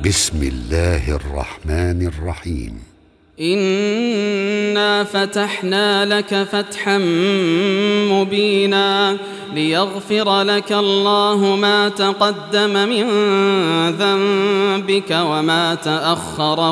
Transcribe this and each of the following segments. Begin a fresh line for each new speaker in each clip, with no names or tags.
بسم الله الرحمن الرحيم.
إنا فتحنا لك فتحا مبينا ليغفر لك الله ما تقدم من ذنبك وما تأخر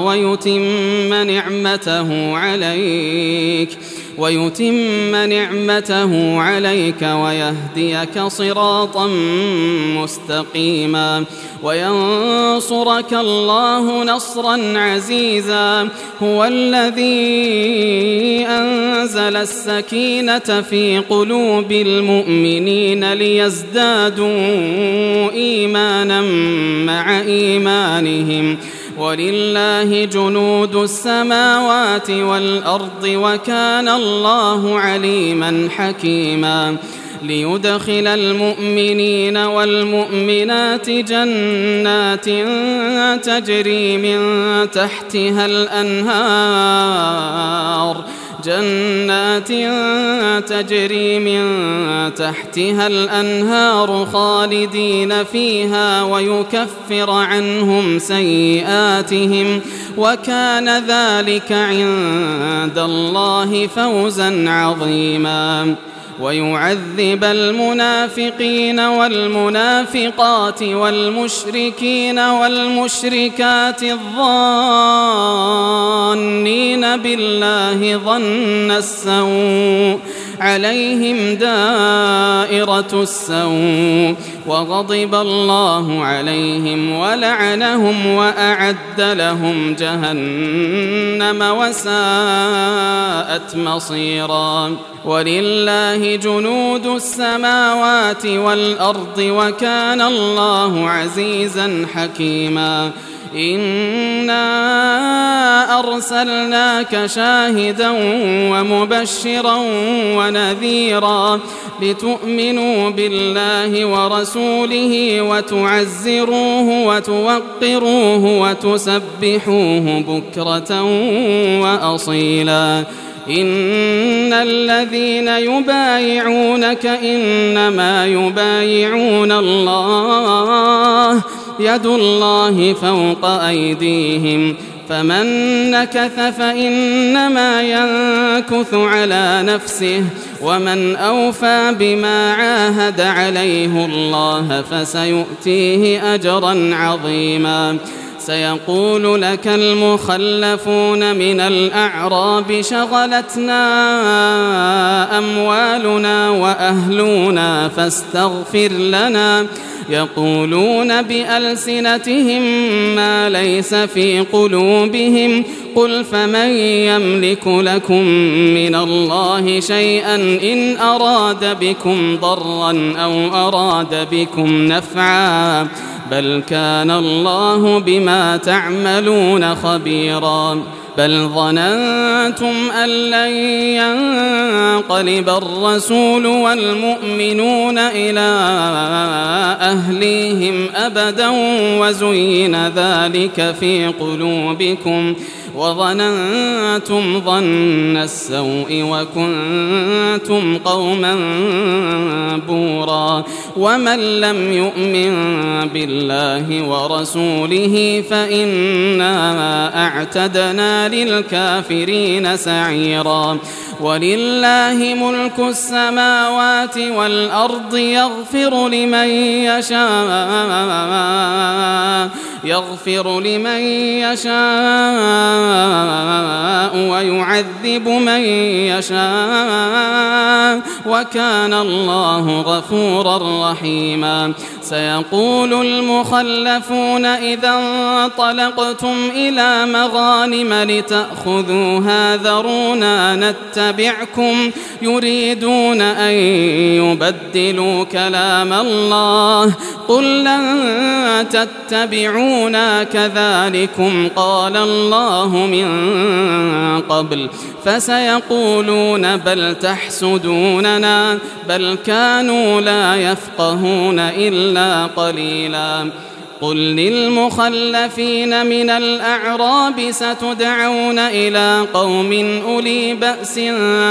ويتم نعمته عليك ويهديك صراطا مستقيما وينصرك الله نصرا عزيزا. هو الذي أنزل السكينة في قلوب المؤمنين ليزدادوا إيمانا مع إيمانهم ولله جنود السماوات والأرض وكان الله عليما حكيما. ليدخل المؤمنين والمؤمنات جنات تجري من تحتها الأنهار خالدين فيها ويكفر عنهم سيئاتهم وكان ذلك عند الله فوزا عظيما. ويعذب المنافقين والمنافقات والمشركين والمشركات الظانين بالله ظن السوء عليهم دائرة السوء وغضب الله عليهم ولعنهم وأعد لهم جهنم وساءت مصيرا. ولله جنود السماوات والأرض وكان الله عزيزا حكيما. إنا أرسلناك شاهدا ومبشرا ونذيرا لتؤمنوا بالله ورسوله وتعزروه وتوقروه وتسبحوه بكرة وأصيلا. إن الذين يبايعونك إنما يبايعون الله يد الله فوق أيديهم فمن نكث فإنما ينكث على نفسه ومن أوفى بما عاهد عليه الله فسيؤتيه أجرا عظيما. سيقول لك المخلفون من الأعراب شغلتنا أموالنا وأهلنا فاستغفر لنا يقولون بألسنتهم ما ليس في قلوبهم قل فمن يملك لكم من الله شيئا إن أراد بكم ضرا أو أراد بكم نفعا بل كان الله بما تعملون خبيرا. بل ظننتم أن لن ينقلب الرسول والمؤمنون إلى أهليهم أبدا وزين ذلك في قلوبكم وظننتم ظن السوء وكنتم قوما بورا. ومن لم يؤمن بالله ورسوله فإنا أعتدنا للكافرين سعيرا. ولله ملك السماوات والأرض يغفر لمن يشاء ويعذب من يشاء وكان الله غفورا رحيما. سيقول المخلفون إذا انطلقتم إلى مغانم لتأخذوها ذرونا نتبعكم يريدون أن يبدلوا كلام الله قل لن تتبعونا كذلكم قال الله من قبل فسيقولون بل تحسدوننا بل كانوا لا يفقهون إلا قليلا. قل للمخلفين من الأعراب ستدعون إلى قوم أولي بأس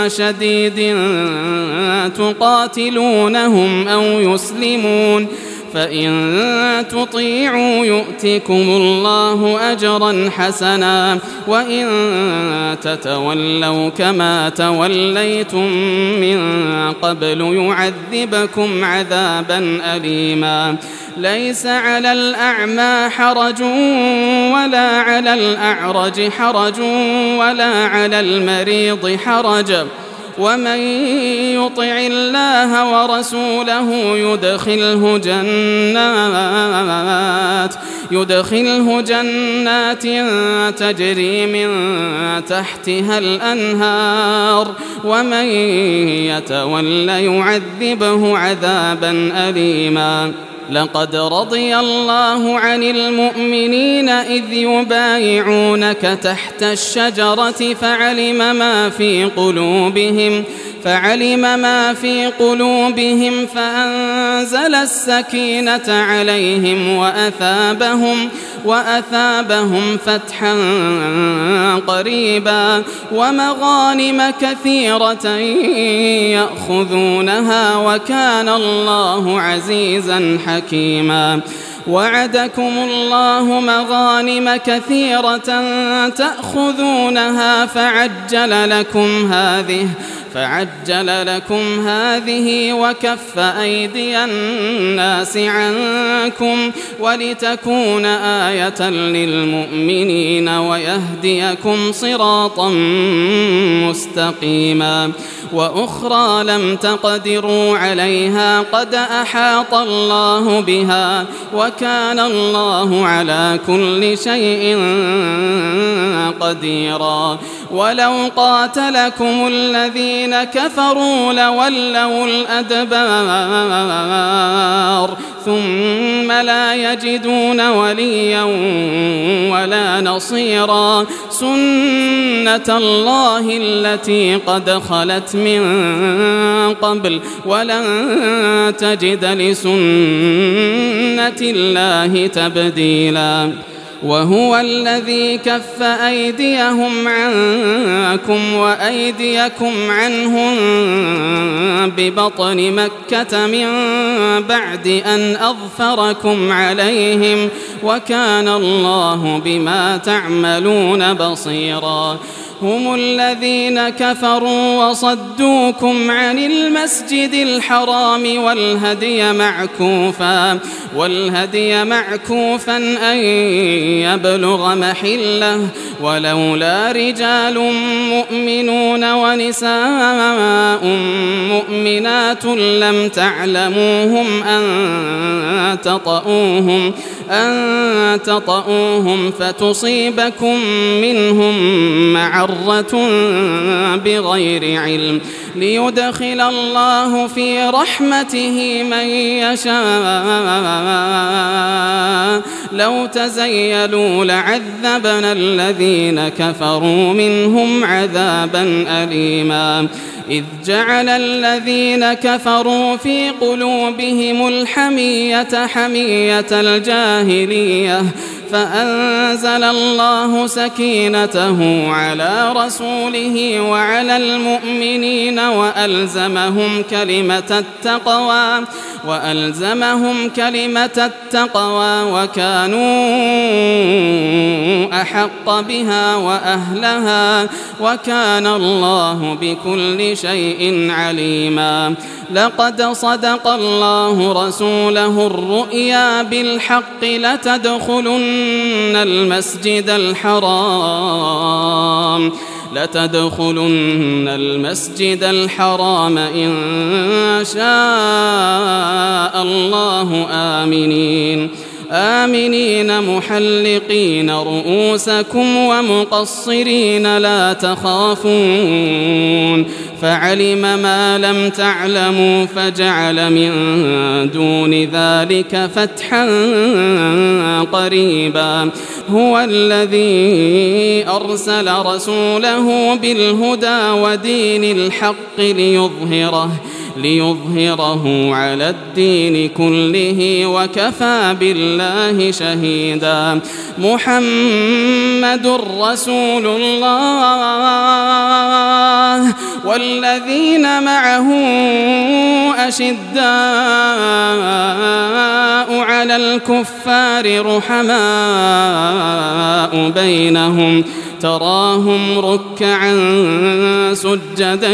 شديد تقاتلونهم أو يسلمون فإن تطيعوا يؤتكم الله أجرا حسنا وإن تتولوا كما توليتم من قبل يعذبكم عذابا أليما ليس على الأعمى حرج ولا على الأعرج حرج ولا على المريض حرج ومن يطع الله ورسوله يدخله جنات تجري من تحتها الأنهار ومن يتول يعذبه عذابا أليما لقد رضي الله عن المؤمنين إذ يبايعونك تحت الشجرة فعلم ما في قلوبهم فأنزل السكينة عليهم وأثابهم فتحا قريبا ومغانم كثيرة يأخذونها وكان الله عزيزا حكيما وعدكم الله مغانم كثيرة تأخذونها فعجل لكم هذه وكف أيدي الناس عنكم ولتكون آية للمؤمنين ويهديكم صراطا مستقيما وأخرى لم تقدروا عليها قد أحاط الله بها وكان الله على كل شيء قديرا ولو قاتلكم الذين كفروا لولوا الأدبار ثم لا يجدون وليا ولا نصيرا سنة الله التي قد خلت من قبل ولن تجد لسنة الله تبديلا وهو الذي كف أيديهم عنكم وأيديكم عنهم ببطن مكة من بعد أن أظفركم عليهم وكان الله بما تعملون بصيرا هم الذين كفروا وصدوكم عن المسجد الحرام والهدي معكوفا أن يبلغ محله ولولا رجال مؤمنون ونساء مؤمنات لم تعلموهم أن تطؤوهم فتصيبكم منهم معرة بغير علم ليدخل الله في رحمته من يشاء لو تزيلوا لعذبنا الذين كفروا منهم عذابا أليما إذ جعل الذين كفروا في قلوبهم الحمية حمية الجاهلية فأنزل الله سكينته على رسوله وعلى المؤمنين وألزمهم كلمة التقوى وكانوا أحق بها وأهلها وكان الله بكل شيء عليما لقد صدق الله رسوله الرؤيا بالحق لتدخلن المسجد الحرام إن شاء الله آمنين محلقين رؤوسكم ومقصرين لا تخافون فعلم ما لم تعلموا فجعل من دون ذلك فتحا قريبا هو الذي أرسل رسوله بالهدى ودين الحق ليظهره على الدين كله وكفى بالله شهيدا. محمد رسول الله والذين معه أشداء على الكفار رحماء بينهم تراهم ركعا سجدا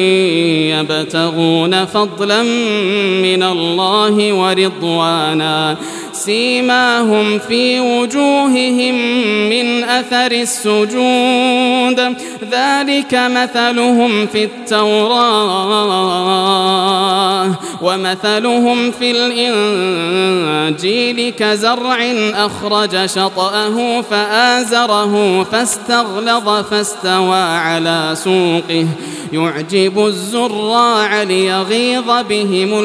يبتغون فضلا من الله ورضوانا سيماهم في وجوههم من أثر السجود ذلك مثلهم في التوراة ومثلهم في الإنجيل كزرع أخرج شطأه فآزره فاستغلظ فاستوى على سوقه يعجب الزراع ليغيظ بهم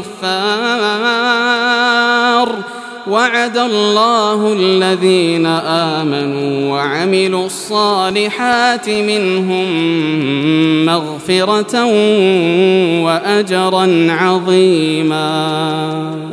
الكفار. وعد الله الذين آمنوا وعملوا الصالحات منهم مغفرة وأجرا عظيما.